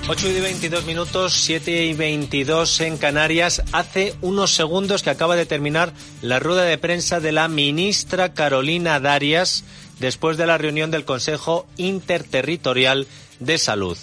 8:22, 7:22 en Canarias. Hace unos segundos que acaba de terminar la rueda de prensa de la ministra Carolina Darias después de la reunión del Consejo Interterritorial de Salud.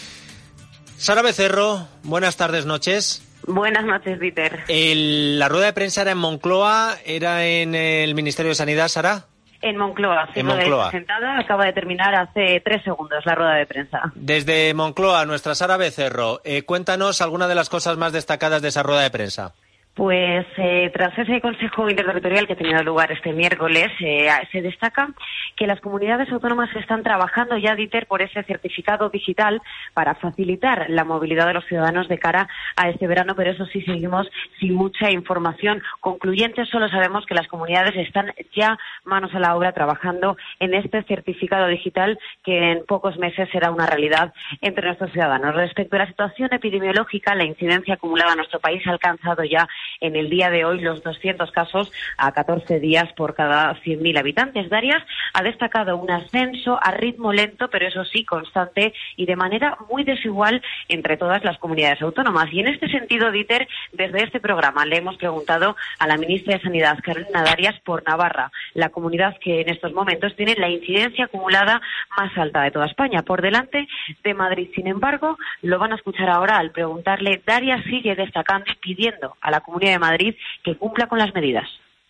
Sara Becerro, buenas tardes, noches. Buenas noches, Dieter. La rueda de prensa era en Moncloa, era en el Ministerio de Sanidad, Sara. En Moncloa, sentada, acaba de terminar hace 3 segundos la rueda de prensa. Desde Moncloa, nuestra Sara Becerro, cuéntanos algunas de las cosas más destacadas de esa rueda de prensa. Pues tras ese Consejo Interterritorial que ha tenido lugar este miércoles, se destaca que las comunidades autónomas están trabajando ya, Dieter, por ese certificado digital para facilitar la movilidad de los ciudadanos de cara a este verano, pero eso sí, seguimos sin mucha información concluyente. Solo sabemos que las comunidades están ya manos a la obra trabajando en este certificado digital que en pocos meses será una realidad entre nuestros ciudadanos. Respecto a la situación epidemiológica, la incidencia acumulada en nuestro país ha alcanzado ya en el día de hoy los 200 casos a 14 días por cada 100.000 habitantes. Darias ha destacado un ascenso a ritmo lento, pero eso sí, constante y de manera muy desigual entre todas las comunidades autónomas. Y en este sentido, Dieter, desde este programa le hemos preguntado a la ministra de Sanidad, Carolina Darias, por Navarra, la comunidad que en estos momentos tiene la incidencia acumulada más alta de toda España, por delante de Madrid. Sin embargo, lo van a escuchar ahora al preguntarle. Darias sigue destacando y pidiendo a la Comunidad de Madrid que cumpla con las medidas.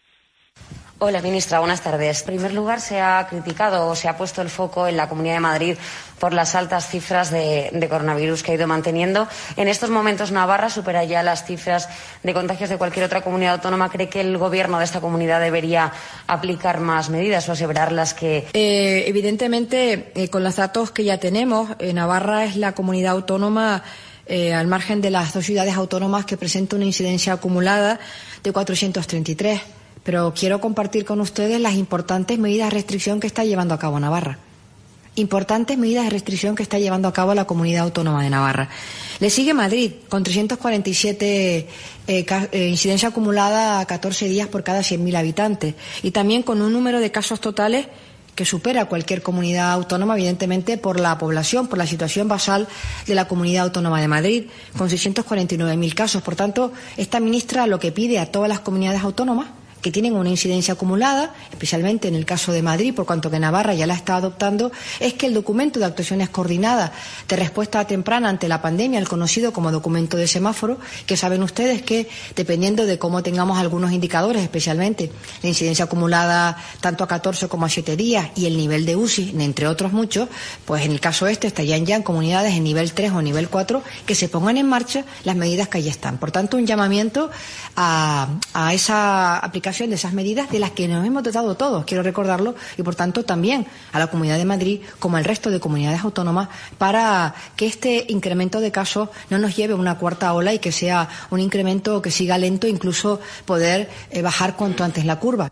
Hola, ministra, buenas tardes. En primer lugar, se ha criticado o se ha puesto el foco en la Comunidad de Madrid por las altas cifras de coronavirus que ha ido manteniendo. En estos momentos, Navarra supera ya las cifras de contagios de cualquier otra comunidad autónoma. ¿Cree que el Gobierno de esta comunidad debería aplicar más medidas o aseverar las que...? Evidentemente, con los datos que ya tenemos, Navarra es la comunidad autónoma al margen de las 2 ciudades autónomas que presenta una incidencia acumulada de 433. Pero quiero compartir con ustedes las importantes medidas de restricción que está llevando a cabo Navarra. Importantes medidas de restricción que está llevando a cabo la comunidad autónoma de Navarra. Le sigue Madrid, con 347 incidencia acumulada a 14 días por cada 100.000 habitantes. Y también con un número de casos totales que supera cualquier comunidad autónoma, evidentemente, por la población, por la situación basal de la Comunidad Autónoma de Madrid, con 649.000 casos. Por tanto, esta ministra lo que pide a todas las comunidades autónomas que tienen una incidencia acumulada, especialmente en el caso de Madrid, por cuanto que Navarra ya la está adoptando, es que el documento de actuaciones coordinadas de respuesta temprana ante la pandemia, el conocido como documento de semáforo, que saben ustedes que dependiendo de cómo tengamos algunos indicadores, especialmente la incidencia acumulada tanto a 14 como a 7 días y el nivel de UCI, entre otros muchos, pues en el caso estarían ya en comunidades en nivel 3 o nivel 4 que se pongan en marcha las medidas que allí están. Por tanto, un llamamiento a esa aplicación de esas medidas de las que nos hemos dotado todos, quiero recordarlo, y por tanto también a la Comunidad de Madrid como al resto de comunidades autónomas para que este incremento de casos no nos lleve a una cuarta ola y que sea un incremento que siga lento, incluso poder bajar cuanto antes la curva.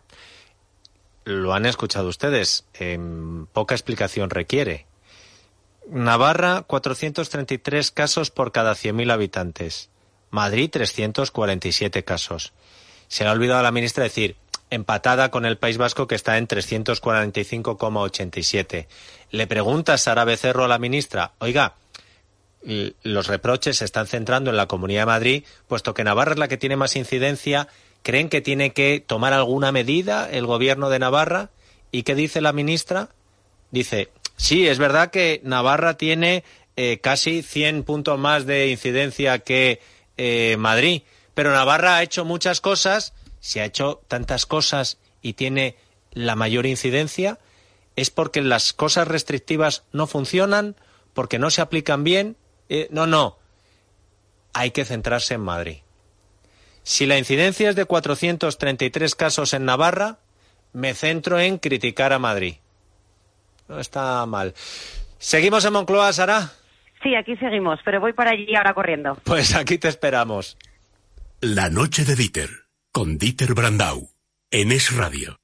Lo han escuchado ustedes, poca explicación requiere. Navarra, 433 casos por cada 100.000 habitantes. Madrid, 347 casos. Se le ha olvidado a la ministra decir, empatada con el País Vasco, que está en 345,87. Le pregunta Sara Becerro a la ministra, oiga, los reproches se están centrando en la Comunidad de Madrid, puesto que Navarra es la que tiene más incidencia. ¿Creen que tiene que tomar alguna medida el Gobierno de Navarra? ¿Y qué dice la ministra? Dice, sí, es verdad que Navarra tiene casi 100 puntos más de incidencia que Madrid, pero Navarra ha hecho muchas cosas. Si ha hecho tantas cosas y tiene la mayor incidencia, ¿es porque las cosas restrictivas no funcionan? ¿Porque no se aplican bien? No. Hay que centrarse en Madrid. Si la incidencia es de 433 casos en Navarra, me centro en criticar a Madrid. No está mal. ¿Seguimos en Moncloa, Sara? Sí, aquí seguimos, pero voy para allí ahora corriendo. Pues aquí te esperamos. La noche de Dieter, con Dieter Brandau, en Es Radio.